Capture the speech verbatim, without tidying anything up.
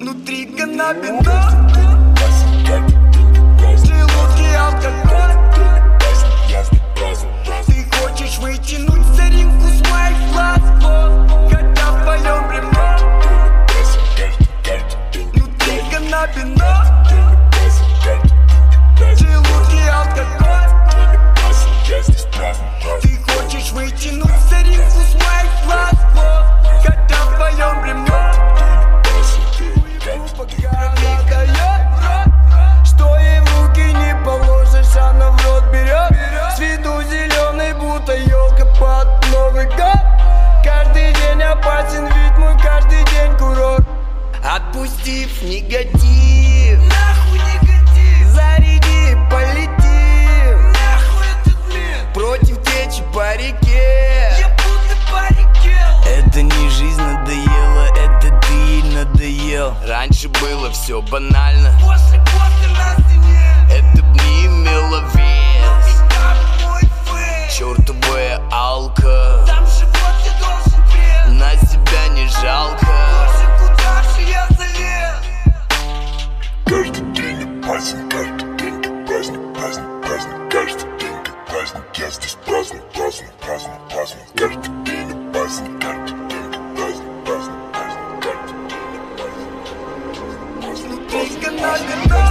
Внутри каннабинол, стрелки алкоголь. Ты хочешь вытянуть соринку с моих глаз, хотя в твоем ремно. Внутри каннабинол, стрелки алкоголь. Ты хочешь вытянуть соринку с моих глаз, хотя в твоем ремно. Что ей в руки не положишь, она в рот берет. С виду зеленый, будто елка под Новый год. Каждый день опасен, ведь мой каждый день курорт. Отпустив негатив, нахуй негатив, заряди, полетим, нахуй этот мир. Против течи по реке, я будто по реке. Это не жизнь надоела, это ты ей надоел. Раньше было все банально, после, после нас и нет. Это б не имело вес, чертовая алка. Там живот я должен пред, на себя не жалко. Боже, куда же я залез? Каждый день опасен, каждый день праздник, праздник, праздник. Каждый день праздник, я здесь праздник, праздник, праздник, праздник. Каждый день опасен, каждый день праздник, праздник, праздник. Каждый день праздник, праздник, праздник.